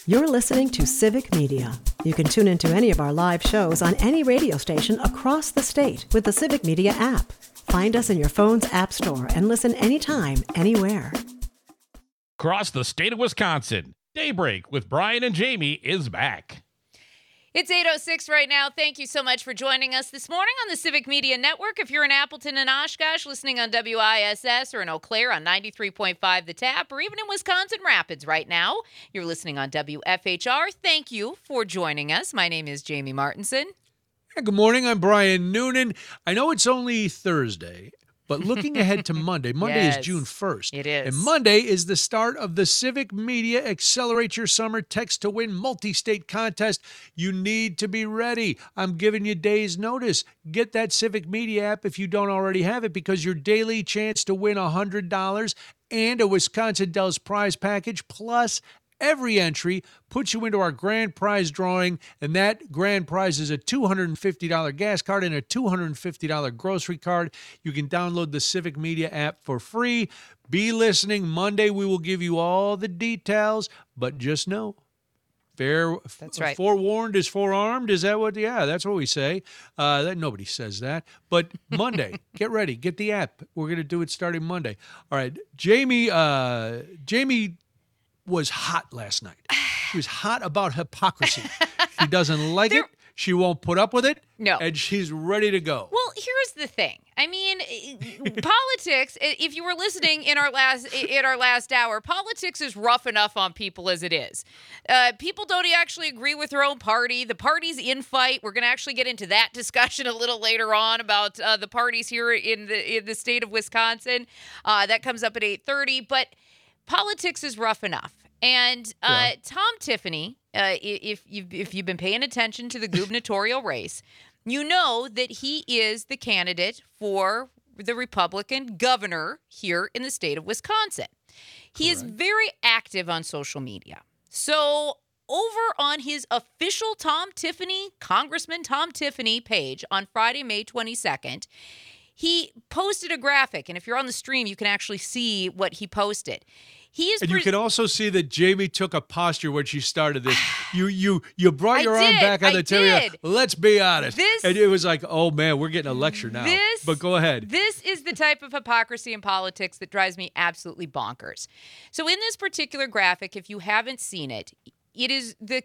You're listening to Civic Media. You can tune into any of our live shows on any radio station across the state with the Civic Media app. Find us in your phone's app store and listen anytime, anywhere. Across the state of Wisconsin, Daybreak with Brian and Jamie is back. It's 8:06 right now. Thank you so much for joining us this morning on the Civic Media Network. If you're in Appleton and Oshkosh, listening on WISS, or in Eau Claire on 93.5 The Tap, or even in Wisconsin Rapids right now, you're listening on WFHR. Thank you for joining us. My name is Jamie Martinson. Good morning. I'm Brian Noonan. I know it's only Thursday, but looking ahead to Monday. Monday Yes, is June 1st. it is. And Monday is the start of the Civic Media Accelerate Your Summer Text to Win multi-state contest. You need to be ready. I'm giving you days' notice. Get that Civic Media app if you don't already have it, because your daily chance to win $100 and a Wisconsin Dells prize package plus every entry puts you into our grand prize drawing, and that grand prize is a $250 gas card and a $250 grocery card. You can download the Civic Media app for free. Be listening. Monday we will give you all the details, but just know, That's right. forewarned is forearmed. Is that what? Yeah, that's what we say. That nobody says that. But Monday, get ready. Get the app. We're going to do it starting Monday. All right, Jamie was hot last night. She was hot about hypocrisy. She doesn't like it. She won't put up with it. No. And she's ready to go. Well, here's the thing. I mean, politics, if you were listening in our last hour, politics is rough enough on people as it is. People don't actually agree with their own party. The party's in fight. We're going to actually get into that discussion a little later on about the parties here in the state of Wisconsin. That comes up at 8:30. But politics is rough enough. And Tom Tiffany, if you've been paying attention to the gubernatorial race, you know that he is the candidate for the Republican governor here in the state of Wisconsin. He is very active on social media. So over on his official Congressman Tom Tiffany page on Friday, May 22nd, he posted a graphic. And if you're on the stream, you can actually see what he posted. And you can also see that Jamie took a posture when she started this. You brought your arm back on the table. Let's be honest. And it was like, oh, man, we're getting a lecture now. But go ahead. This is the type of hypocrisy in politics that drives me absolutely bonkers. So in this particular graphic, if you haven't seen it, it is the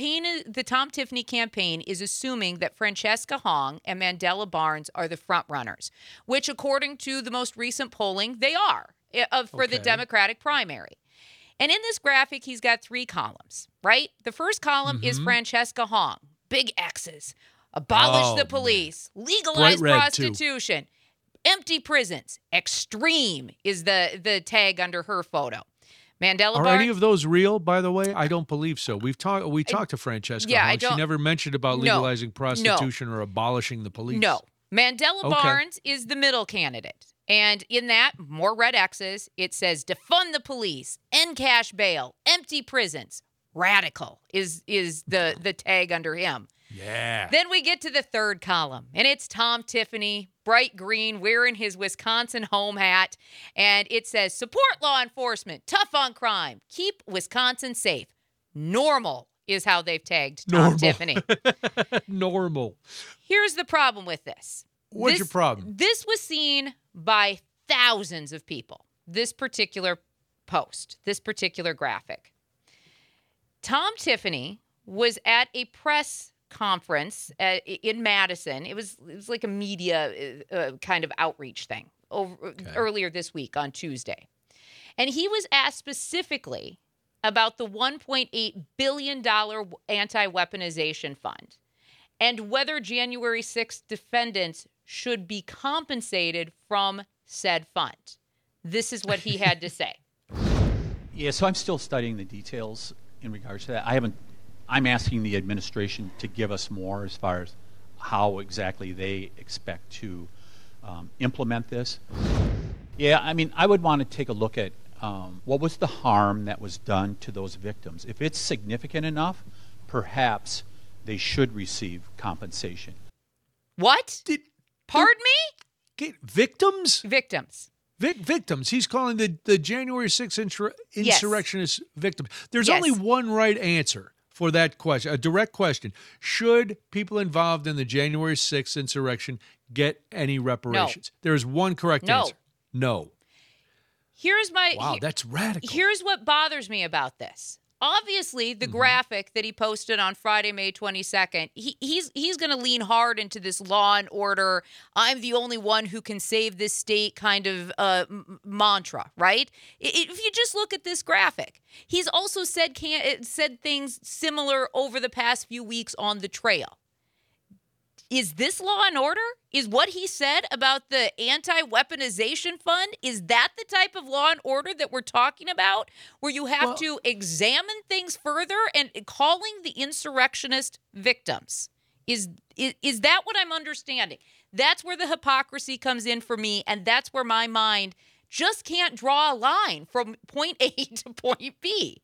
Tom Tiffany campaign is assuming that Francesca Hong and Mandela Barnes are the front runners, which according to the most recent polling, they are. For the Democratic primary. And in this graphic, he's got 3 columns, right? The first column is Francesca Hong, big X's, abolish the police, legalize prostitution, empty prisons, extreme is the tag under her photo. Mandela Barnes. Are any of those real, by the way? I don't believe so. We talked to Francesca Hong. She never mentioned about legalizing prostitution or abolishing the police. No. Mandela Barnes is the middle candidate. And in that, more red X's, it says defund the police, end cash bail, empty prisons. Radical is the tag under him. Yeah. Then we get to the third column, and it's Tom Tiffany, bright green, wearing his Wisconsin home hat. And it says support law enforcement, tough on crime, keep Wisconsin safe. Normal is how they've tagged Tom Tiffany. Normal. Here's the problem with this. What's your problem? This was seen by thousands of people, this particular post, this particular graphic. Tom Tiffany was at a press conference in Madison. It was like a media kind of outreach thing earlier this week on Tuesday. And he was asked specifically about the $1.8 billion anti-weaponization fund and whether January 6th defendants should be compensated from said fund. This is what he had to say. Yeah, so I'm still studying the details in regards to that. I'm asking the administration to give us more as far as how exactly they expect to implement this. Yeah, I mean, I would want to take a look at what was the harm that was done to those victims. If it's significant enough, perhaps they should receive compensation. What? Pardon me? Victims? Victims. Victims. He's calling the January 6th insurrectionist victims. There's Yes. only one right answer for that question, a direct question. Should people involved in the January 6th insurrection get any reparations? There's one correct No. answer. No. Here's my Wow, that's radical. Here's what bothers me about this. Obviously, the graphic that he posted on Friday, May 22nd, he's going to lean hard into this law and order, I'm the only one who can save this state kind of mantra, right? If you just look at this graphic, he's also said things similar over the past few weeks on the trail. Is this law and order? Is what he said about the anti-weaponization fund, is that the type of law and order that we're talking about, where you have to examine things further and calling the insurrectionist victims? Is that what I'm understanding? That's where the hypocrisy comes in for me, and that's where my mind just can't draw a line from point A to point B.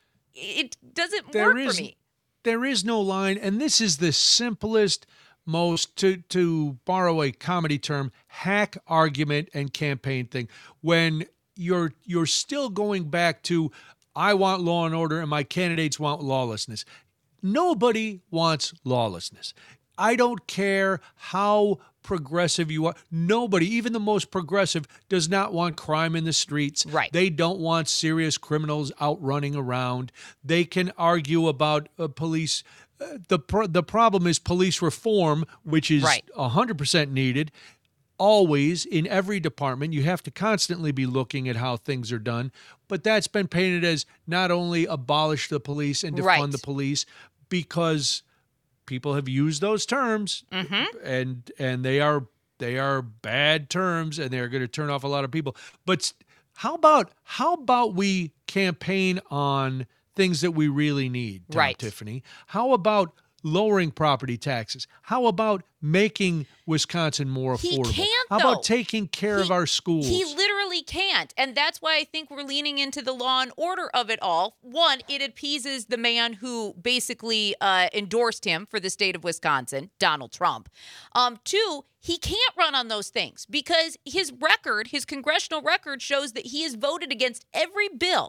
It doesn't work for me. There is no line, and this is the simplest, most, to borrow a comedy term, hack argument and campaign thing. When you're still going back to, I want law and order and my candidates want lawlessness. Nobody wants lawlessness. I don't care how progressive you are. Nobody, even the most progressive, does not want crime in the streets. Right. They don't want serious criminals out running around. They can argue about police. The problem is police reform, which is 100% needed. Always, in every department, you have to constantly be looking at how things are done. But that's been painted as not only abolish the police and defund the police, because people have used those terms, and they are bad terms, and they're going to turn off a lot of people. But how about we campaign on things that we really need, Tiffany? How about lowering property taxes? How about making Wisconsin more affordable? He can't, How though. about taking care of our schools? He literally can't. And that's why I think we're leaning into the law and order of it all. One, it appeases the man who basically endorsed him for the state of Wisconsin, Donald Trump. Two, he can't run on those things because his congressional record shows that he has voted against every bill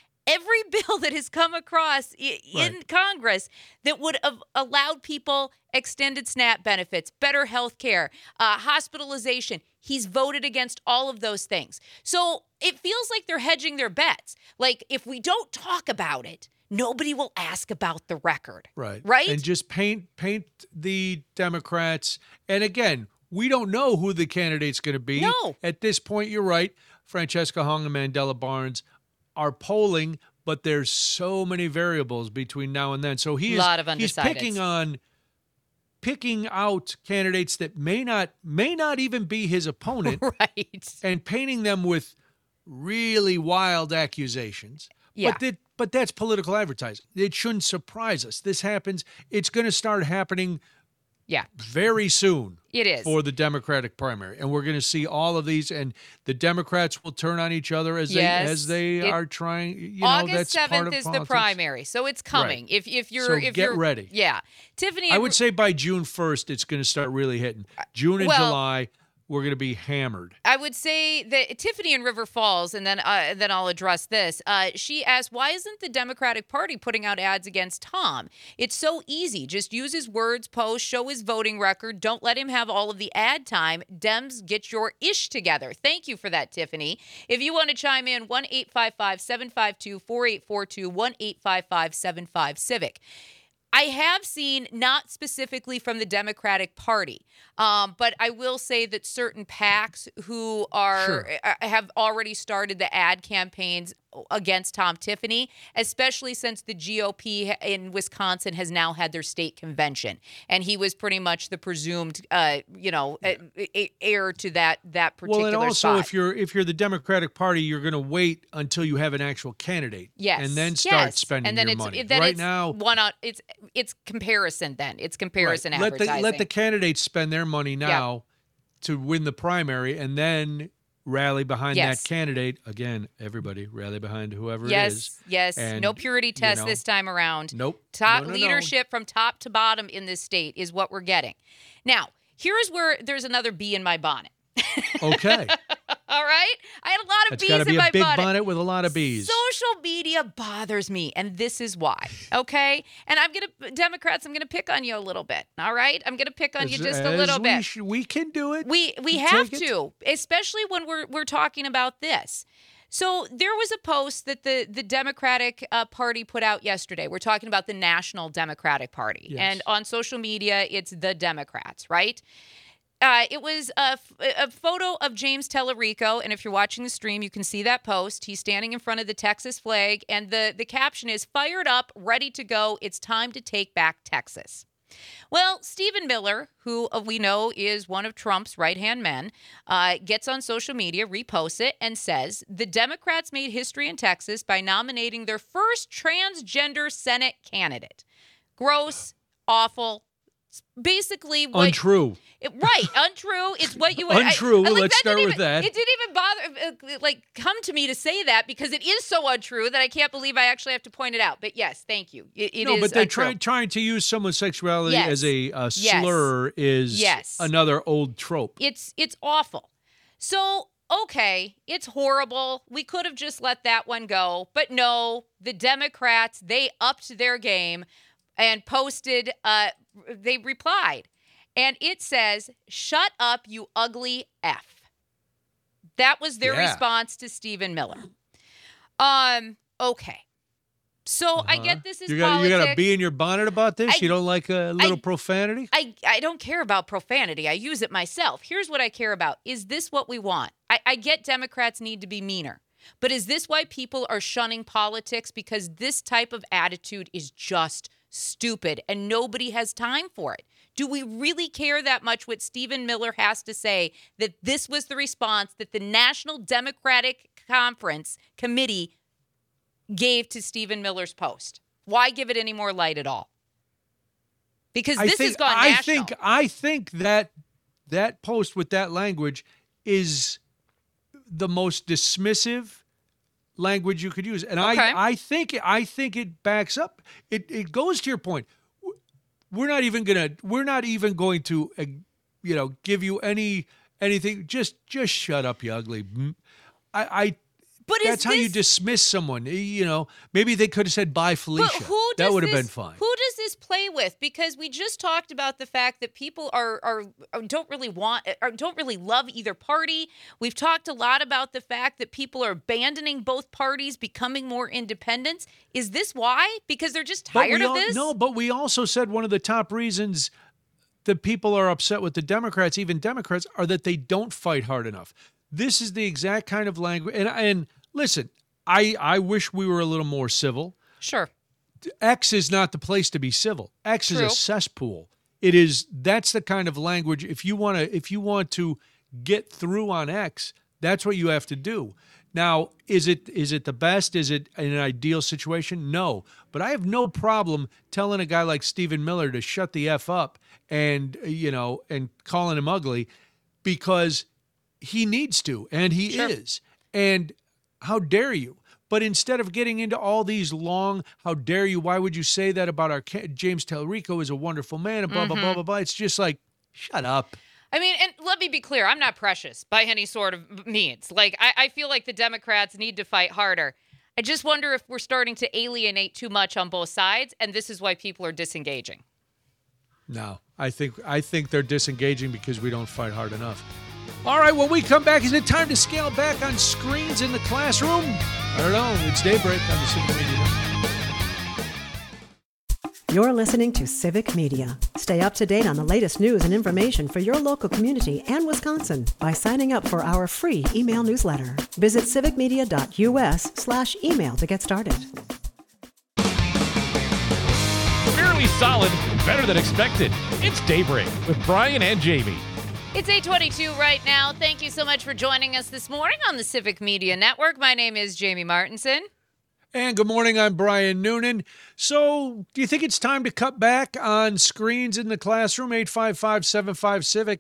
that has come across in Congress that would have allowed people extended SNAP benefits, better health care, hospitalization. He's voted against all of those things. So it feels like they're hedging their bets. Like, if we don't talk about it, nobody will ask about the record. Right? And just paint the Democrats. And again, we don't know who the candidate's going to be. No. At this point, you're right. Francesca Hong and Mandela Barnes are polling, but there's so many variables between now and then. So he's picking out candidates that may not even be his opponent, Right. and painting them with really wild accusations. Yeah. But that's political advertising. It shouldn't surprise us. This happens. It's going to start happening very soon. It is. For the Democratic primary. And we're going to see all of these, and the Democrats will turn on each other as they are trying. August that's 7th part of is politics. the primary, so it's coming. Right. If you're get ready. Yeah. Tiffany, I would say by June 1st, it's going to start really hitting. June and July, we're going to be hammered. I would say that Tiffany in River Falls, and then I'll address this. She asked, why isn't the Democratic Party putting out ads against Tom? It's so easy. Just use his words, post, show his voting record. Don't let him have all of the ad time. Dems, get your ish together. Thank you for that, Tiffany. If you want to chime in, 1-855-752-4842, 1-855-75-CIVIC. I have seen, not specifically from the Democratic Party, but I will say that certain PACs who have already started the ad campaigns against Tom Tiffany, especially since the GOP in Wisconsin has now had their state convention, and he was pretty much the presumed, heir to that particular. Well, and also spot. if you're the Democratic Party, you're going to wait until you have an actual candidate, yes, and then start spending and then your money. Then right it's now, it's comparison. Then it's comparison right. advertising. Let the candidates spend their money now to win the primary, and then rally behind that candidate. Again, everybody rally behind whoever it is. Yes, And, no purity test this time around. Nope. Top No. leadership from top to bottom in this state is what we're getting. Now, here's where there's another bee in my bonnet. Okay. All right? I had a lot of That's bees got to be in my a big bonnet. bonnet with a lot of bees. Social media bothers me, and this is why, okay? And Democrats, I'm going to pick on you a little bit, all right? I'm going to pick on you just a little bit. We can do it. We have to, especially when we're talking about this. So there was a post that the Democratic Party put out yesterday. We're talking about the National Democratic Party. Yes. And on social media, it's the Democrats, right? It was a photo of James Tellerico, and if you're watching the stream, you can see that post. He's standing in front of the Texas flag, and the caption is, "Fired up, ready to go. It's time to take back Texas." Well, Stephen Miller, who we know is one of Trump's right-hand men, gets on social media, reposts it, and says, "The Democrats made history in Texas by nominating their first transgender Senate candidate." Gross, awful. Basically what Untrue. Untrue. It's what you would Untrue. like, Let's start with that. It didn't even bother come to me to say that because it is so untrue that I can't believe I actually have to point it out. But yes, thank you. It is but they're untrue. trying to use someone's sexuality Yes. as a slur is another old trope. It's awful. So, okay, it's horrible. We could have just let that one go. But no, the Democrats, they upped their game and posted, they replied. And it says, "Shut up, you ugly F." That was their response to Stephen Miller. Okay. So I get this is politics. You got to be in your bonnet about this? You don't like a little profanity? I don't care about profanity. I use it myself. Here's what I care about. Is this what we want? I get Democrats need to be meaner. But is this why people are shunning politics? Because this type of attitude is just stupid and nobody has time for it. Do we really care that much what Stephen Miller has to say that this was the response that the National Democratic Conference Committee gave to Stephen Miller's post? Why give it any more light at all? Because this has gone national. I think that post with that language is the most dismissive language you could use. And okay. I think it backs up. It goes to your point. We're not even going to give you anything. Just shut up, you ugly. But that's how you dismiss someone. Maybe they could have said bye, Felicia. That would have been fine. Who does this play with? Because we just talked about the fact that people don't really love either party. We've talked a lot about the fact that people are abandoning both parties, becoming more independent. Is this why? Because they're just tired of this? No, but we also said one of the top reasons that people are upset with the Democrats, even Democrats, are that they don't fight hard enough. This is the exact kind of language. And listen, I wish we were a little more civil. Sure. X is not the place to be civil. X True. is a cesspool. That's the kind of language. If you want to get through on X, that's what you have to do. Now, is it the best? Is it an ideal situation? No. But I have no problem telling a guy like Stephen Miller to shut the F up and calling him ugly because he needs to, and he Sure. is. And how dare you? But instead of getting into all these long, how dare you, why would you say that about our James Tellerico is a wonderful man, and blah, blah, blah, blah, blah. It's just like, shut up. I mean, and let me be clear, I'm not precious by any sort of means. Like, I feel like the Democrats need to fight harder. I just wonder if we're starting to alienate too much on both sides, and this is why people are disengaging. No, I think they're disengaging because we don't fight hard enough. All right, when we come back, is it time to scale back on screens in the classroom? I don't know. It's Daybreak on the Civic Media Network. You're listening to Civic Media. Stay up to date on the latest news and information for your local community and Wisconsin by signing up for our free email newsletter. Visit civicmedia.us/email to get started. Fairly solid, better than expected. It's Daybreak with Brian and Jamie. It's 8:22 right now. Thank you so much for joining us this morning on the Civic Media Network. My name is Jamie Martinson. And good morning, I'm Brian Noonan. So, do you think it's time to cut back on screens in the classroom? 855-75-CIVIC,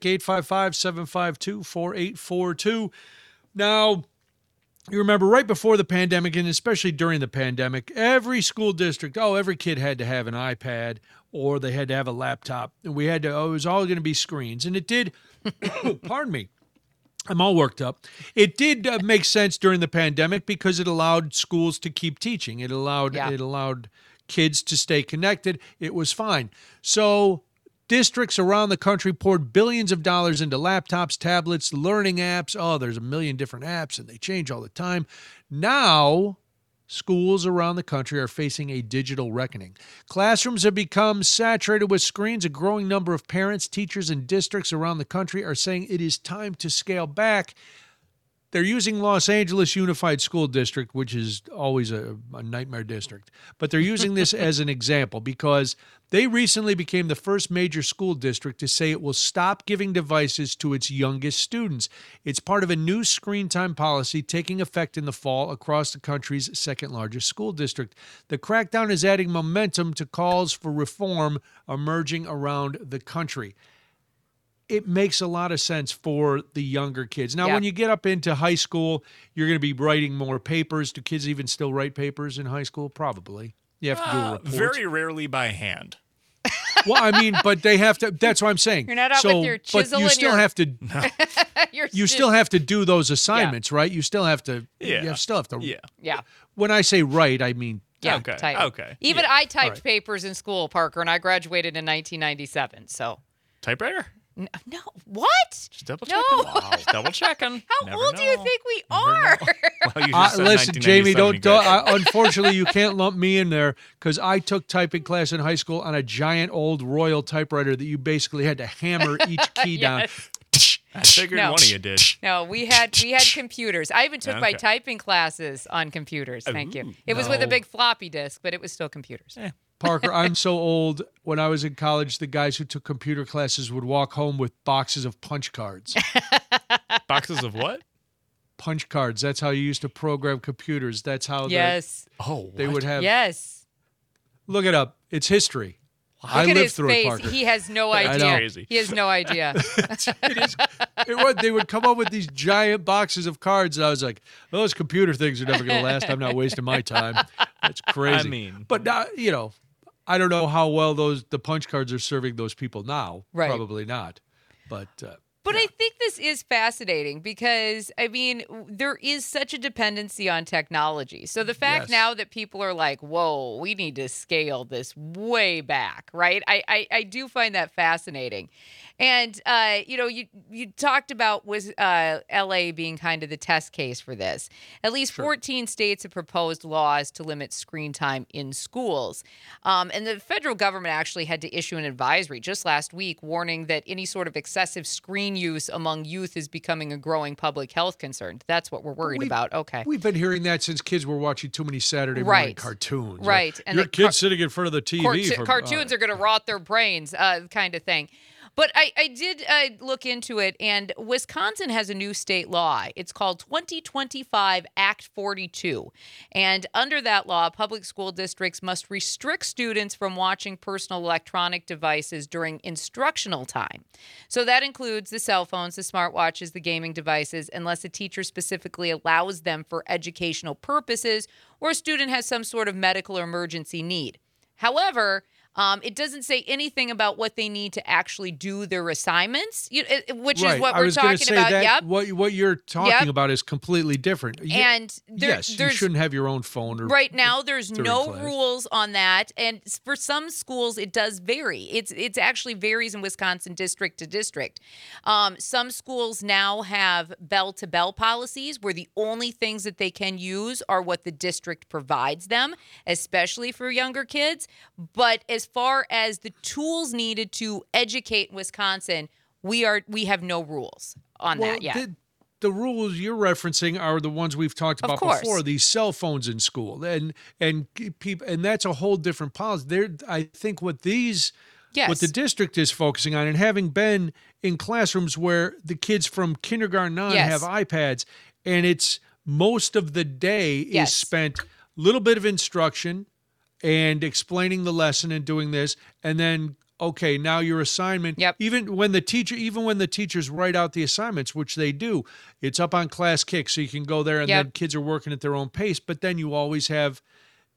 855-752-4842. Now, you remember right before the pandemic, and especially during the pandemic, every school district, every kid had to have an iPad or they had to have a laptop. And it was all going to be screens. And it did, pardon me, I'm all worked up. It did make sense during the pandemic because it allowed schools to keep teaching. It allowed kids to stay connected. It was fine. So districts around the country poured billions of dollars into laptops, tablets, learning apps. Oh, there's a million different apps, and they change all the time. Now, schools around the country are facing a digital reckoning. Classrooms have become saturated with screens. A growing number of parents, teachers, and districts around the country are saying it is time to scale back. They're using Los Angeles Unified School District, which is always a nightmare district. But they're using this as an example because they recently became the first major school district to say it will stop giving devices to its youngest students. It's part of a new screen time policy taking effect in the fall across the country's second largest school district. The crackdown is adding momentum to calls for reform emerging around the country. It makes a lot of sense for the younger kids. Now, when you get up into high school, you're going to be writing more papers. Do kids even still write papers in high school? Probably. You have to do a report. Very rarely by hand. Well, I mean, but they have to. That's what I'm saying. You're not out with your chisel but you and still your- have to. You still have to do those assignments, right? You still have to. Yeah. You still have to. Yeah. Yeah. When I say write, I mean. Yeah, Okay. type. Okay. Even Yeah. I typed All right. papers in school, Parker, and I graduated in 1997. So, Typewriter? no, what? Just double No. checking. Wow. Just double checking. How Never old do you know. think we Never are? know. Well, you just said Listen, Jamie, 1997 don't. you graduated. Unfortunately, you can't lump me in there because I took typing class in high school on a giant old Royal typewriter that you basically had to hammer each key down. Yes. I figured No. one of you did. No, we had computers. I even took my Okay. typing classes on computers. Thank you. Ooh, It was with a no. big floppy disk, but it was still computers. Parker, I'm so old. When I was in college, the guys who took computer classes would walk home with boxes of punch cards. Boxes of what? Punch cards. That's how you used to program computers. That's how Yes. Oh, they would have. Yes. Look it up. It's history. I Look at lived his through face. it, Parker. He has no I know. idea. Crazy. He has no idea. They would come up with these giant boxes of cards, and I was like, those computer things are never going to last. I'm not wasting my time. That's crazy. I mean- but now, I don't know how well the punch cards are serving those people now. Right. Probably not. But But I think this is fascinating because, I mean, there is such a dependency on technology. So the fact Yes. now that people are like, whoa, we need to scale this way back, right? I do find that fascinating. And, you talked about was L.A. being kind of the test case for this. At least 14 states have proposed laws to limit screen time in schools. And the federal government actually had to issue an advisory just last week warning that any sort of excessive screen use among youth is becoming a growing public health concern. That's what we're worried about. Okay. we've been hearing that since kids were watching too many Saturday morning Right. cartoons. Right. And Your the kids sitting in front of the TV. cartoons are going to rot their brains, kind of thing. But I did look into it, and Wisconsin has a new state law. It's called 2025 Act 42. And under that law, public school districts must restrict students from watching personal electronic devices during instructional time. So that includes the cell phones, the smartwatches, the gaming devices, unless a teacher specifically allows them for educational purposes or a student has some sort of medical or emergency need. However, it doesn't say anything about what they need to actually do their assignments, which Right. is what I we're was gonna talking say about. that Yep. What you're talking Yep. about is completely different. And yes, you there's shouldn't have your own phone. Or, right now there's during no class. rules on that, and for some schools it does vary. It's actually varies in Wisconsin district to district. Some schools now have bell-to-bell policies where the only things that they can use are what the district provides them, especially for younger kids. But as far as the tools needed to educate in Wisconsin, we have no rules on that yet. The rules you're referencing are the ones we've talked Of about course. before. These cell phones in school, and people, and that's a whole different policy. I think what the district is focusing on, and having been in classrooms where the kids from kindergarten on Yes. have iPads, and it's most of the day Yes. is spent a little bit of instruction and explaining the lesson and doing this, and then okay, now your assignment. Yep. Even when the teachers write out the assignments, which they do, it's up on Class Kick, so you can go there, and Yep. then kids are working at their own pace. But then you always have,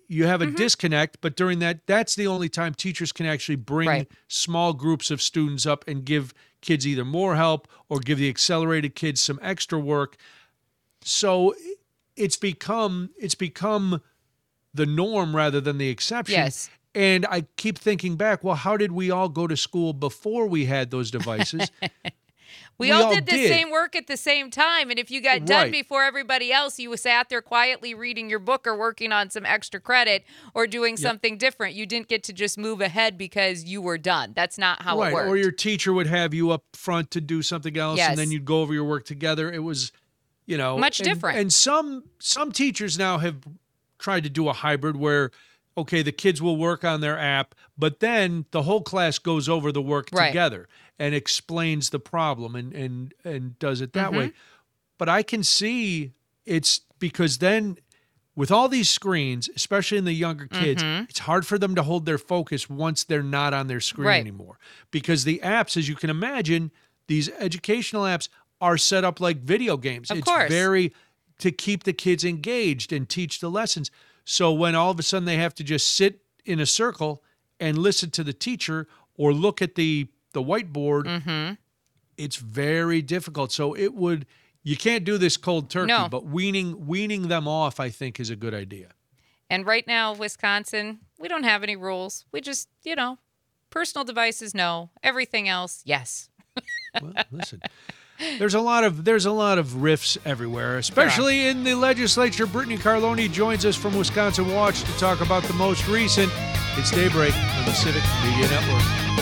you have a disconnect, but during that's the only time teachers can actually bring small groups of students up and give kids either more help or give the accelerated kids some extra work. So it's become the norm rather than the exception. Yes. And I keep thinking back, well, how did we all go to school before we had those devices? We all did the same work at the same time. And if you got done Right. before everybody else, you sat there quietly reading your book or working on some extra credit or doing something different. You didn't get to just move ahead because you were done. That's not how it worked. Or your teacher would have you up front to do something else, Yes. and then you'd go over your work together. It was, Much different. And some teachers now have tried to do a hybrid where, okay, the kids will work on their app, but then the whole class goes over the work together and explains the problem and does it that way. But I can see it's because then with all these screens, especially in the younger kids, it's hard for them to hold their focus once they're not on their screen anymore. Because the apps, as you can imagine, these educational apps are set up like video games. Of It's course. very to keep the kids engaged and teach the lessons. So when all of a sudden they have to just sit in a circle and listen to the teacher or look at the whiteboard, it's very difficult. So you can't do this cold turkey, No. but weaning them off, I think, is a good idea. And right now, Wisconsin, we don't have any rules. We just, personal devices, no. Everything else, yes. Well, listen, there's a lot of riffs everywhere, especially in the legislature. Brittany Carloni joins us from Wisconsin Watch to talk about the most recent. It's Daybreak on the Civic Media Network.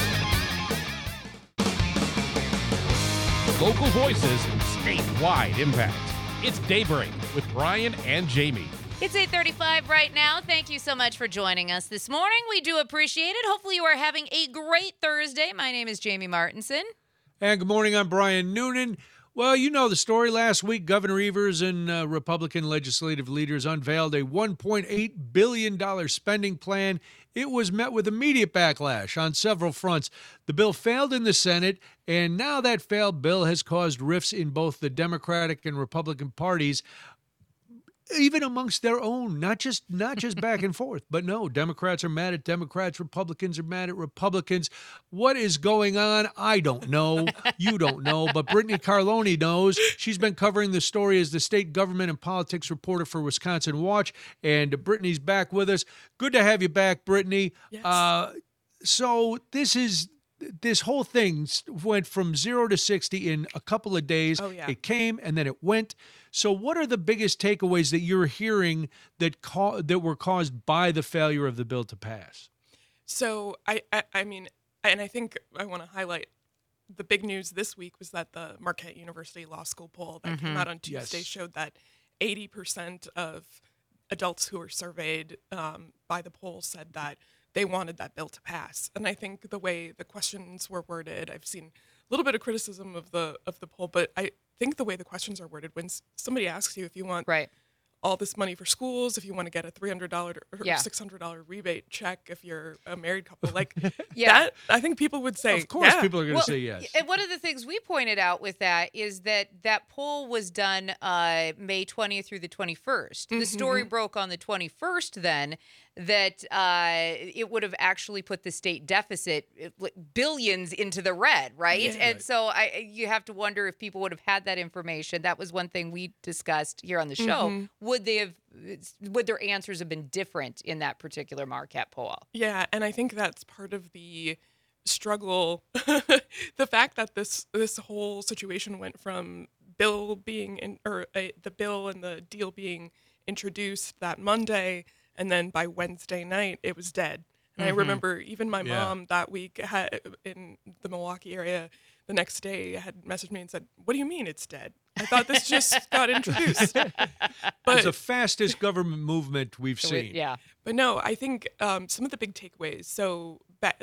Local voices, statewide impact. It's Daybreak with Brian and Jamie. It's 8:35 right now. Thank you so much for joining us this morning. We do appreciate it. Hopefully you are having a great Thursday. My name is Jamie Martinson. And good morning, I'm Brian Noonan. Well, you know the story. Last week, Governor Evers and Republican legislative leaders unveiled a $1.8 billion spending plan. It was met with immediate backlash on several fronts. The bill failed in the Senate, and now that failed bill has caused rifts in both the Democratic and Republican parties, even amongst their own, not just back and forth. But no, Democrats are mad at Democrats, Republicans are mad at Republicans. What is going on? I don't know. You don't know, but Brittany Carloni knows. She's been covering the story as the state government and politics reporter for Wisconsin Watch, and Brittany's back with us. Good to have you back, Brittany. Yes. So this whole thing went from 0 to 60 in a couple of days. Oh, yeah. It came and then it went. So what are the biggest takeaways that you're hearing that were caused by the failure of the bill to pass? So I mean, and I think I want to highlight the big news this week was that the Marquette University Law School poll that came out on Tuesday showed that 80% of adults who were surveyed by the poll said that they wanted that bill to pass. And I think the way the questions were worded, I've seen a little bit of criticism of the poll, but I think the way the questions are worded, when somebody asks you if you want all this money for schools, if you want to get a $300 or $600 rebate check, if you're a married couple, like that, I think people would say, Of course, yeah. people are going to say yes. And one of the things we pointed out with that is that poll was done May 20th through the 21st. The story broke on the 21st then that it would have actually put the state deficit billions into the red, right? Yeah. And so you have to wonder if people would have had that information. That was one thing we discussed here on the show. Would their answers have been different in that particular Marquette poll? Yeah, and I think that's part of the struggle. The fact that this whole situation went from bill being the bill and the deal being introduced that Monday, and then by Wednesday night it was dead. And I remember even my mom that week in the Milwaukee area the next day had messaged me and said, "What do you mean it's dead? I thought this just got introduced." It's the fastest government movement we've seen. Yeah. But no, I think some of the big takeaways. So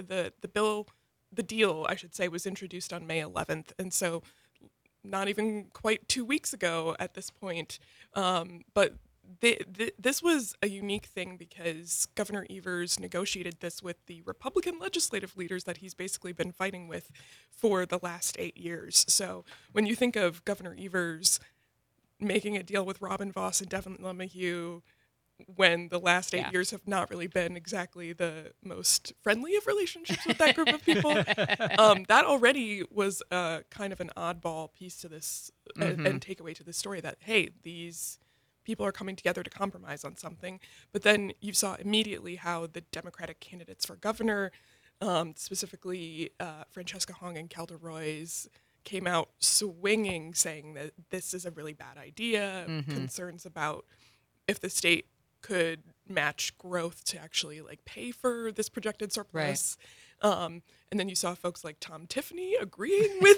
the deal, I should say, was introduced on May 11th, and so not even quite 2 weeks ago at this point. But this was a unique thing because Governor Evers negotiated this with the Republican legislative leaders that he's basically been fighting with for the last 8 years. So when you think of Governor Evers making a deal with Robin Vos and Devin LeMahieu when the last 8 Yeah. years have not really been exactly the most friendly of relationships with that group of people. That already was kind of an oddball piece to this and takeaway to this story that, hey, these people are coming together to compromise on something. But then you saw immediately how the Democratic candidates for governor, specifically Francesca Hong and Calder Roys, came out swinging, saying that this is a really bad idea, concerns about if the state could match growth to actually like pay for this projected surplus. And then you saw folks like Tom Tiffany agreeing with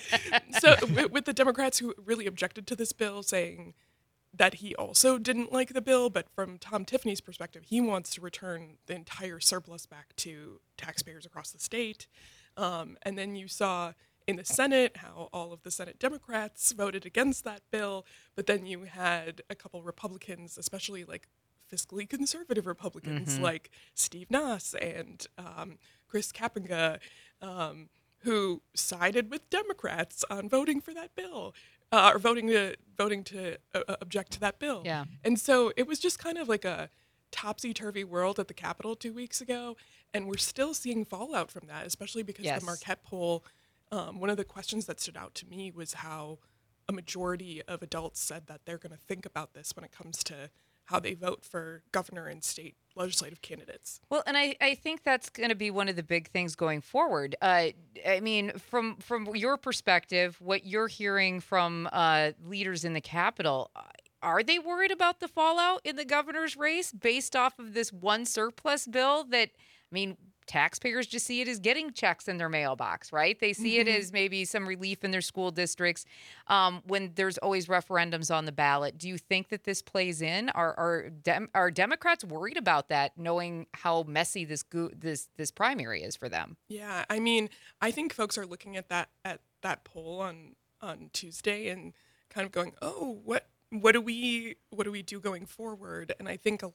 with the Democrats who really objected to this bill, saying that he also didn't like the bill, but from Tom Tiffany's perspective, he wants to return the entire surplus back to taxpayers across the state. And then you saw in the Senate how all of the Senate Democrats voted against that bill, but then you had a couple Republicans, especially like fiscally conservative Republicans like Steve Nass and Chris Kapenga, who sided with Democrats on voting for that bill, or voting to object to that bill. Yeah. And so it was just kind of like a topsy-turvy world at the Capitol 2 weeks ago, and we're still seeing fallout from that, especially because Yes. the Marquette poll, one of the questions that stood out to me was how a majority of adults said that they're going to think about this when it comes to how they vote for governor and state legislative candidates. Well, and I think that's going to be one of the big things going forward. I mean, from your perspective, what you're hearing from leaders in the Capitol, are they worried about the fallout in the governor's race based off of this one surplus bill that, I mean, taxpayers just see it as getting checks in their mailbox, right? They see it as maybe some relief in their school districts when there's always referendums on the ballot. Do you think that this plays in? Are Democrats worried about that, knowing how messy this primary is for them? Yeah, I mean, I think folks are looking at that poll on Tuesday and kind of going, "Oh, what do we do going forward?" And I think a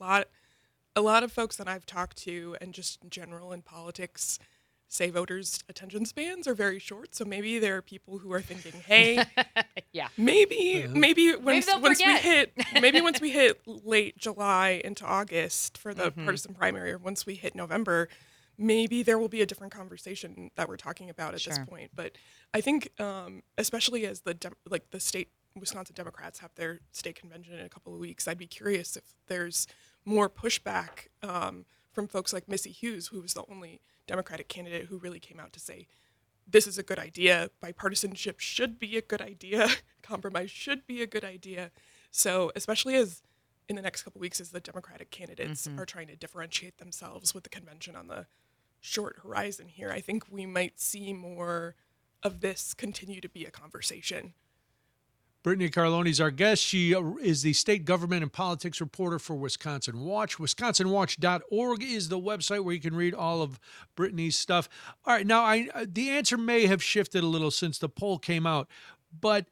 lot of folks that I've talked to and just in general in politics say voters' attention spans are very short. So maybe there are people who are thinking, "Hey, Yeah. maybe once they'll we forget." hit late July into August for the partisan primary, or once we hit November, maybe there will be a different conversation that we're talking about at this point." But I think, especially as the state Wisconsin Democrats have their state convention in a couple of weeks, I'd be curious if there's more pushback from folks like Missy Hughes, who was the only Democratic candidate who really came out to say, this is a good idea, bipartisanship should be a good idea, compromise should be a good idea. So especially as in the next couple of weeks, as the Democratic candidates are trying to differentiate themselves with the convention on the short horizon here, I think we might see more of this continue to be a conversation. Brittany Carlone is our guest. She is the state government and politics reporter for Wisconsin Watch. WisconsinWatch.org is the website where you can read all of Brittany's stuff. All right, now the answer may have shifted a little since the poll came out, but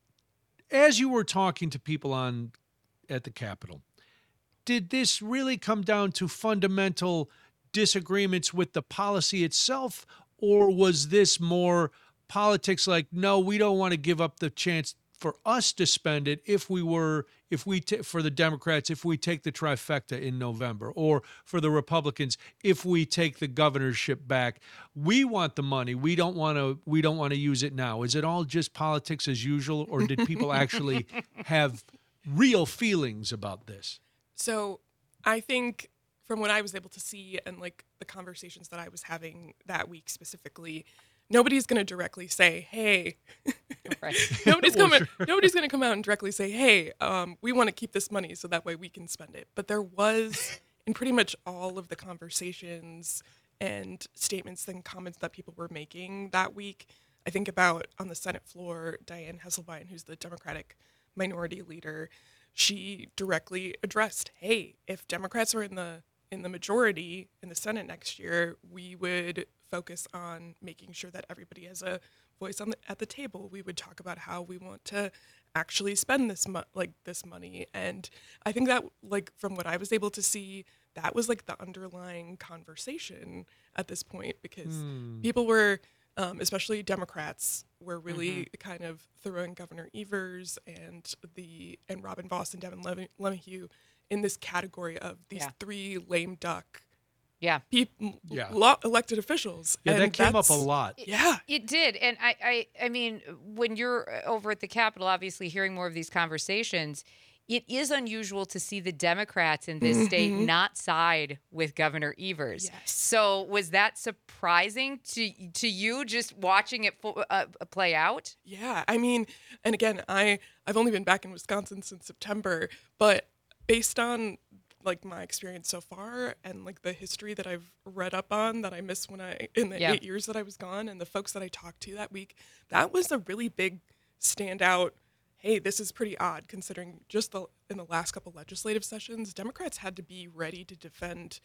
as you were talking to people at the Capitol, did this really come down to fundamental disagreements with the policy itself, or was this more politics like, no, we don't want to give up the chance for us to spend it for the Democrats, if we take the trifecta in November, or for the Republicans, if we take the governorship back, we want the money. We don't want to use it now. Is it all just politics as usual, or did people actually have real feelings about this? So I think from what I was able to see and like the conversations that I was having that week specifically, nobody's going to directly say, "Hey," Right. nobody's going to come out and directly say, "Hey, we want to keep this money so that way we can spend it." But there was, in pretty much all of the conversations and statements and comments that people were making that week, I think about on the Senate floor, Diane Hesselbein, who's the Democratic minority leader, she directly addressed, "Hey, if Democrats are in the majority in the Senate next year, we would focus on making sure that everybody has a voice at the table. We would talk about how we want to actually spend this money." And I think that, like, from what I was able to see, that was like the underlying conversation at this point, because people were, especially Democrats, were really kind of throwing Governor Evers and Robin Vos and Devin LeMahieu in this category of these three lame duck people, elected officials. Yeah, and that came up a lot. Yeah. It did. And I mean, when you're over at the Capitol, obviously hearing more of these conversations, it is unusual to see the Democrats in this state not side with Governor Evers. Yes. So was that surprising to you just watching it play out? Yeah. I mean, and again, I've only been back in Wisconsin since September, but based on like my experience so far and like the history that I've read up on that I missed in the 8 years that I was gone, and the folks that I talked to that week, that was a really big standout. Hey, this is pretty odd considering just in the last couple legislative sessions, Democrats had to be ready to defend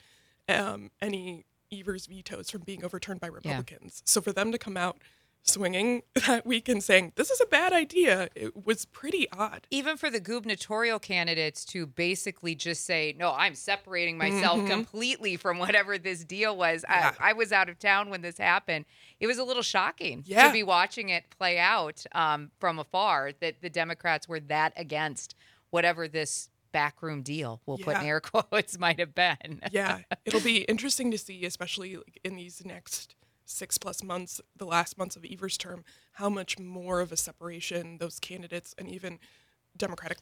any Evers vetoes from being overturned by Republicans. So for them to come out swinging that week and saying, this is a bad idea, it was pretty odd. Even for the gubernatorial candidates to basically just say, no, I'm separating myself completely from whatever this deal was. Yeah. I was out of town when this happened. It was a little shocking Yeah. to be watching it play out from afar, that the Democrats were that against whatever this backroom deal, we'll put in air quotes, might have been. Yeah, it'll be interesting to see, especially like in these next 6+ months, the last months of Evers' term, how much more of a separation those candidates and even Democratic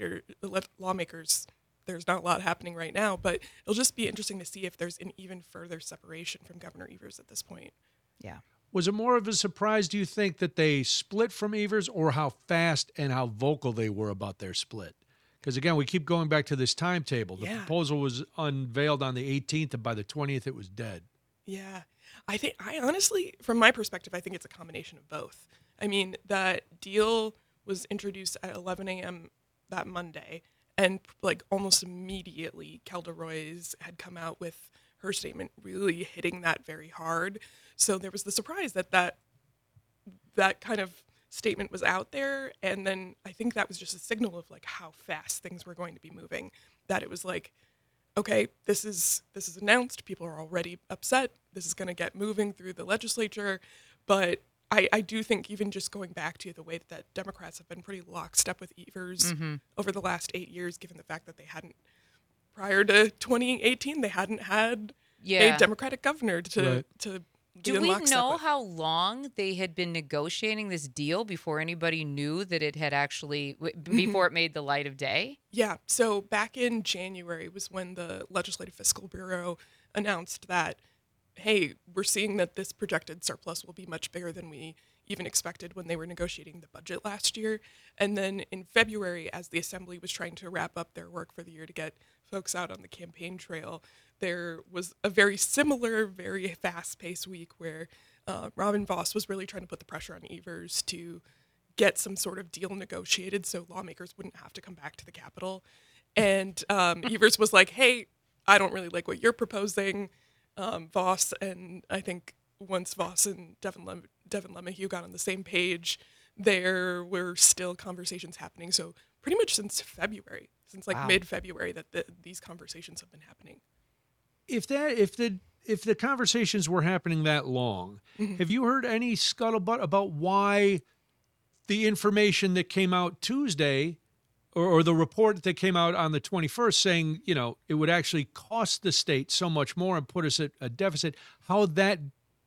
lawmakers, there's not a lot happening right now, but it'll just be interesting to see if there's an even further separation from Governor Evers at this point. Yeah. Was it more of a surprise, do you think, that they split from Evers, or how fast and how vocal they were about their split? Because, again, we keep going back to this timetable. The proposal was unveiled on the 18th, and by the 20th, it was dead. Yeah. I honestly, from my perspective, I think it's a combination of both. I mean, that deal was introduced at 11 a.m. that Monday, and like almost immediately, Kelda Roys had come out with her statement really hitting that very hard. So there was the surprise that kind of statement was out there, and then I think that was just a signal of like how fast things were going to be moving, that it was like, okay, this is announced, people are already upset, this is going to get moving through the legislature. But I do think, even just going back to the way that Democrats have been pretty lockstep with Evers over the last 8 years, given the fact that they hadn't, prior to 2018, they hadn't had a Democratic governor to Do we know how long they had been negotiating this deal before anybody knew that it had actually, before it made the light of day? Yeah. So back in January was when the Legislative Fiscal Bureau announced that, hey, we're seeing that this projected surplus will be much bigger than we even expected when they were negotiating the budget last year. And then in February, as the Assembly was trying to wrap up their work for the year to get folks out on the campaign trail, there was a very similar, very fast-paced week where Robin Vos was really trying to put the pressure on Evers to get some sort of deal negotiated so lawmakers wouldn't have to come back to the Capitol. And Evers was like, hey, I don't really like what you're proposing. Vos, and I think once Vos and Devin LeMahieu got on the same page, there were still conversations happening. So pretty much since February, since like mid-February, that these conversations have been happening. If the conversations were happening that long, have you heard any scuttlebutt about why the information that came out Tuesday, or the report that came out on the 21st saying, you know, it would actually cost the state so much more and put us at a deficit, how that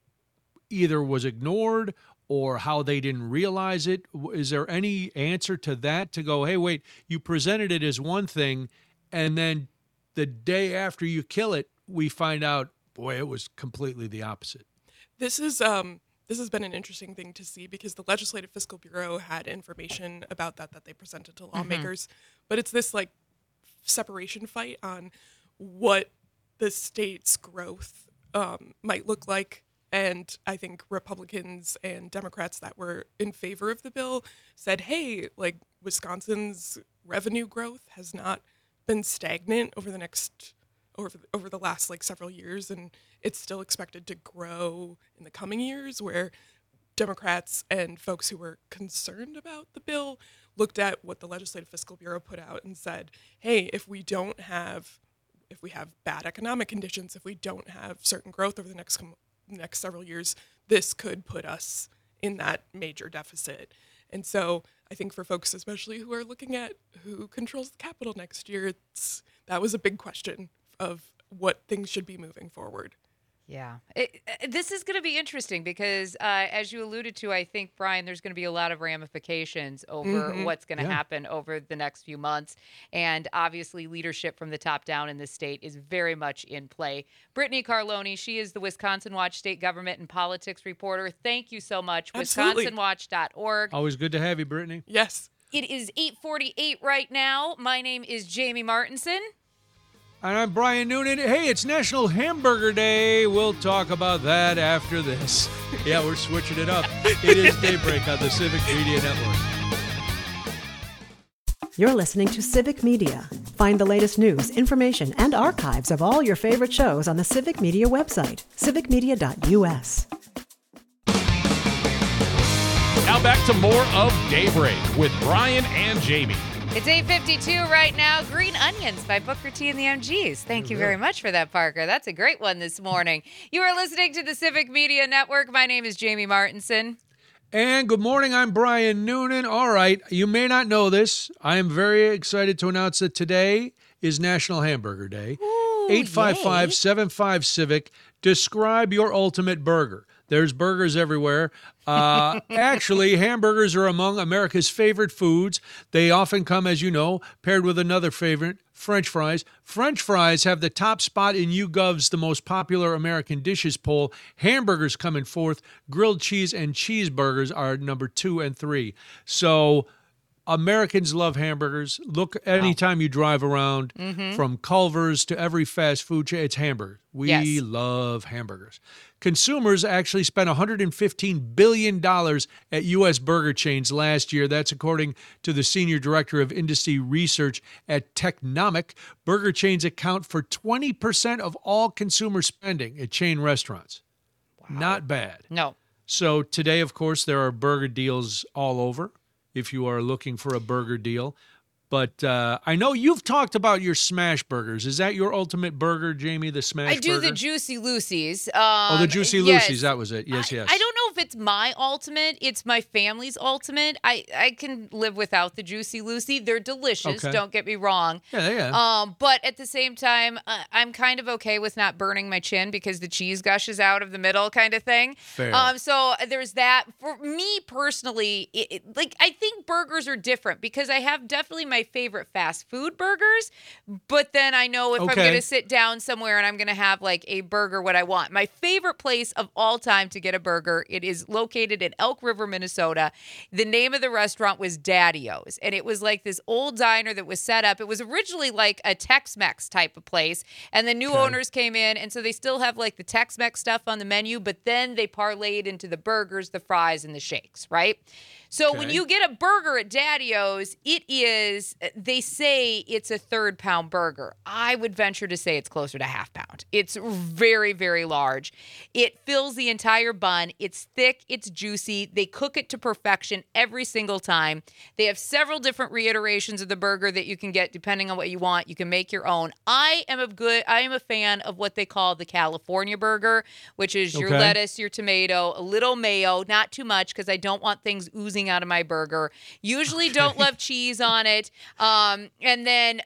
either was ignored or how they didn't realize it? Is there any answer to that, to go, hey, wait, you presented it as one thing, and then the day after you kill it, we find out, boy, it was completely the opposite? This has been an interesting thing to see, because the Legislative Fiscal Bureau had information about that they presented to lawmakers, but it's this like separation fight on what the state's growth might look like. And I think Republicans and Democrats that were in favor of the bill said, hey, like Wisconsin's revenue growth has not been stagnant over the last like several years, and it's still expected to grow in the coming years, where Democrats and folks who were concerned about the bill looked at what the Legislative Fiscal Bureau put out and said, hey, if we have bad economic conditions, if we don't have certain growth over the next several years, this could put us in that major deficit. And so I think for folks, especially who are looking at who controls the Capitol next year, that was a big question of what things should be moving forward. Yeah. This is going to be interesting because, as you alluded to, I think, Brian, there's going to be a lot of ramifications over what's going to happen over the next few months. And obviously, leadership from the top down in this state is very much in play. Brittany Carloni, she is the Wisconsin Watch State Government and Politics reporter. Thank you so much. Absolutely. WisconsinWatch.org. Always good to have you, Brittany. Yes. It is 8:48 right now. My name is Jamie Martinson. And I'm Brian Noonan. Hey, it's National Hamburger Day. We'll talk about that after this. Yeah, we're switching it up. It is Daybreak on the Civic Media Network. You're listening to Civic Media. Find the latest news, information, and archives of all your favorite shows on the Civic Media website, civicmedia.us. Now back to more of Daybreak with Brian and Jamie. It's 8:52 right now. Green Onions by Booker T and the MGs. Thank you very much for that, Parker. That's a great one this morning. You are listening to the Civic Media Network. My name is Jamie Martinson. And good morning, I'm Brian Noonan. All right, you may not know this. I am very excited to announce that today is National Hamburger Day. 855-75-CIVIC. Describe your ultimate burger. There's burgers everywhere. Actually, hamburgers are among America's favorite foods. They often come, as you know, paired with another favorite, French fries. French fries have the top spot in YouGov's The Most Popular American Dishes poll. Hamburgers come in fourth. Grilled cheese and cheeseburgers are number 2 and 3. So Americans love hamburgers. Look, anytime you drive around, from Culver's to every fast food chain, it's hamburgers. We love hamburgers. Consumers actually spent $115 billion at U.S. burger chains last year. That's according to the Senior Director of Industry Research at Technomic. Burger chains account for 20% of all consumer spending at chain restaurants. Wow. Not bad. No. So today, of course, there are burger deals all over if you are looking for a burger deal. But I know you've talked about your smash burgers. Is that your ultimate burger, Jamie, the smash burger? I do the Juicy Lucy's. The Juicy Lucy's, that was it. Yes, I don't know if it's my ultimate. It's my family's ultimate. I can live without the Juicy Lucy. They're delicious, don't get me wrong. Yeah. But at the same time, I'm kind of okay with not burning my chin because the cheese gushes out of the middle kind of thing. Fair. So there's that. For me personally, I think burgers are different because I have definitely my favorite fast food burgers, but then I know if I'm going to sit down somewhere and I'm going to have like a burger, what I want. My favorite place of all time to get a burger, it is located in Elk River, Minnesota. The name of the restaurant was Daddy-O's, and it was like this old diner that was set up. It was originally like a Tex-Mex type of place, and the new owners came in, and so they still have like the Tex-Mex stuff on the menu, but then they parlayed into the burgers, the fries, and the shakes, right? So when you get a burger at Daddy-O's, it is, they say it's a 3rd pound burger. I would venture to say it's closer to 1/2 pound. It's very, very large. It fills the entire bun. It's thick. It's juicy. They cook it to perfection every single time. They have several different reiterations of the burger that you can get depending on what you want. You can make your own. I am a fan of what they call the California burger, which is your lettuce, your tomato, a little mayo, not too much because I don't want things oozing out of my burger. Usually don't love cheese on it. And then,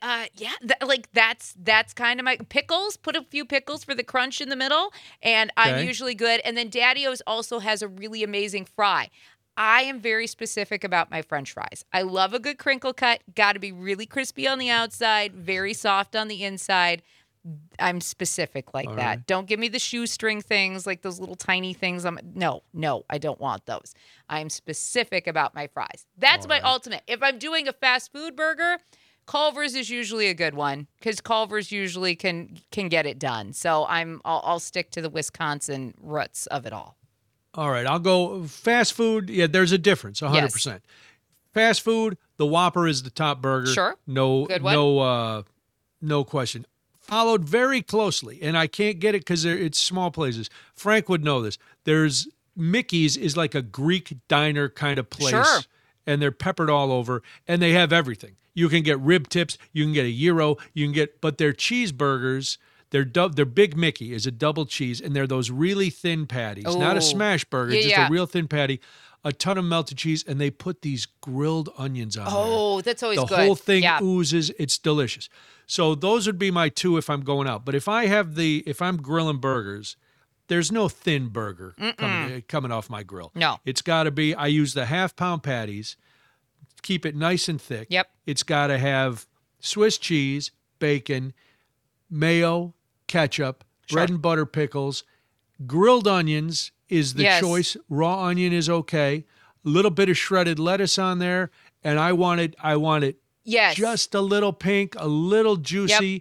that's kind of my pickles. Put a few pickles for the crunch in the middle, and I'm usually good. And then Daddy-O's also has a really amazing fry. I am very specific about my French fries. I love a good crinkle cut. Got to be really crispy on the outside, very soft on the inside. I'm specific like that. Right. Don't give me the shoestring things, like those little tiny things. No, I don't want those. I'm specific about my fries. That's my ultimate. If I'm doing a fast food burger, Culver's is usually a good one because Culver's usually can get it done. So I'll stick to the Wisconsin roots of it all. All right, I'll go fast food. Yeah, there's a difference, 100%. Yes. Fast food, the Whopper is the top burger. Sure. Good one. No question. Followed very closely, and I can't get it because it's small places. Frank would know this. There's Mickey's is like a Greek diner kind of place. Sure. And they're peppered all over, and they have everything. You can get rib tips, you can get a gyro, but their cheeseburgers, their Big Mickey is a double cheese, and they're those really thin patties. Not a smash burger, just a real thin patty. a ton of melted cheese, and they put these grilled onions on there. Oh, that's always the good. whole thing Yeah. oozes. It's delicious. So those would be my two if I'm going out. But if I'm grilling burgers, there's no thin burger coming off my grill. No. It's got to be, I use the half-pound patties, keep it nice and thick. Yep. It's got to have Swiss cheese, bacon, mayo, ketchup, bread and butter pickles. Grilled onions is the Yes. choice. Raw onion is okay. A little bit of shredded lettuce on there. And I want it Yes. just a little pink, a little juicy.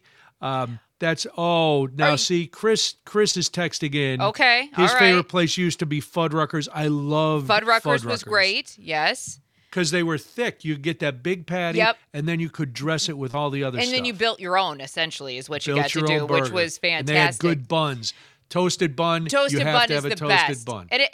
See, Chris is texting in. Okay, His all right. favorite place used to be Fuddruckers. I love Fuddruckers was great. Yes. because they were thick. You get that big patty, Yep. and then you could dress it with all the other And stuff. then you built your own, essentially, is what you Built got to your do, own which burger. was fantastic. And they had good buns. Toasted bun. Toasted you have bun to have is a the toasted best. bun. And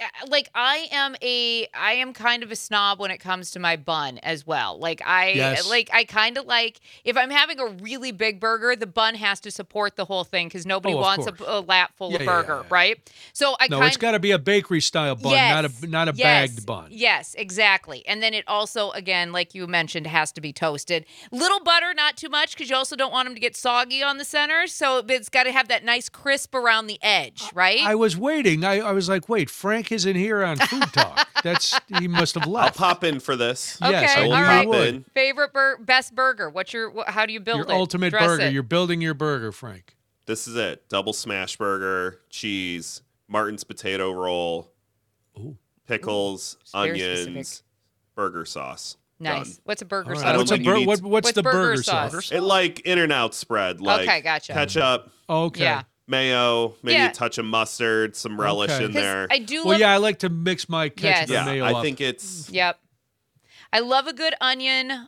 I am kind of a snob when it comes to my bun as well. Yes. I kind of like, if I'm having a really big burger, the bun has to support the whole thing because nobody Of wants course. a lap full of Yeah, burger, yeah. right? So It's got to be a bakery style bun, not a bagged bun. Yes, exactly. And then it also, again, like you mentioned, has to be toasted. Little butter, not too much, because you also don't want them to get soggy on the center. So it's got to have that nice crisp around the edge, right? I was waiting. I was like, wait, Frank isn't here on Food Talk. He must have I'll left. pop in for this. Yes, Okay, I will all knew right. you would. Favorite best burger? How do you build Your it? ultimate Dress burger. it. You're building your burger, Frank. This is it. Double smash burger, cheese, Martin's potato roll, pickles, very onions, specific. burger sauce. Nice. Done. What's a burger All sauce? right. I don't What's, think you need to- what's the burger sauce? sauce? It like In-N-Out spread. Like Okay, gotcha. ketchup, Okay. Yeah. mayo, maybe Yeah. a touch of mustard, some relish Okay. in 'Cause there. I do Well, love. yeah, I like to mix my ketchup Yes. and Yeah, mayo I up. think it's Yep. I love a good onion.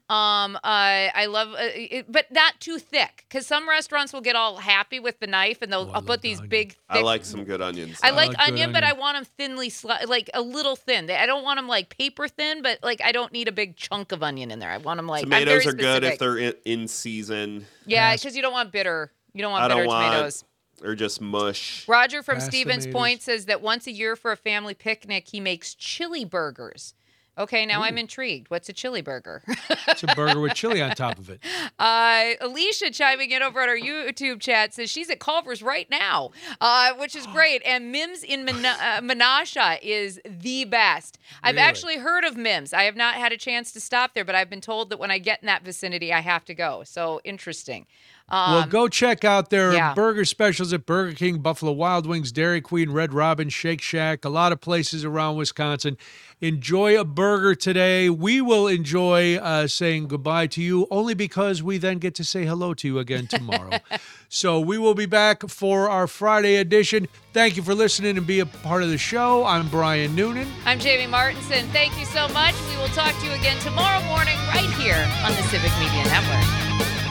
I love, but not too thick, because some restaurants will get all happy with the knife and they'll I I'll love put the these onion. big. Thick, I like some good onions. I though. like like good onion, but I onion. want them thinly, like a little thin. I don't want them like paper thin, but like I don't need a big chunk of onion in there. I want them like I'm Tomatoes very are good if specific. they're in season Yeah, because you don't want bitter. You don't want I bitter don't want- tomatoes. or just mush. Roger from Fast Stevens tomatoes. Point says that once a year for a family picnic, he makes chili burgers. Okay, now I'm intrigued. What's a chili burger? It's a burger with chili on top of it. Alicia chiming in over at our YouTube chat says she's at Culver's right now, which is great. And Mims in Menasha is the best. I've Really? actually heard of Mims. I have not had a chance to stop there, but I've been told that when I get in that vicinity, I have to go. So interesting. Well, go check out their yeah. burger specials at Burger King, Buffalo Wild Wings, Dairy Queen, Red Robin, Shake Shack, a lot of places around Wisconsin. Enjoy a burger today. We will enjoy saying goodbye to you only because we then get to say hello to you again tomorrow. So we will be back for our Friday edition. Thank you for listening and be a part of the show. I'm Brian Noonan. I'm Jamie Martinson. Thank you so much. We will talk to you again tomorrow morning right here on the Civic Media Network.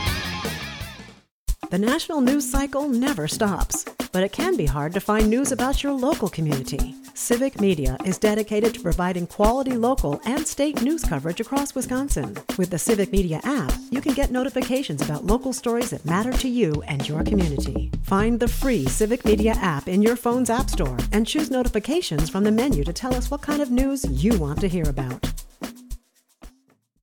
The national news cycle never stops, but it can be hard to find news about your local community. Civic Media is dedicated to providing quality local and state news coverage across Wisconsin. With the Civic Media app, you can get notifications about local stories that matter to you and your community. Find the free Civic Media app in your phone's app store and choose notifications from the menu to tell us what kind of news you want to hear about.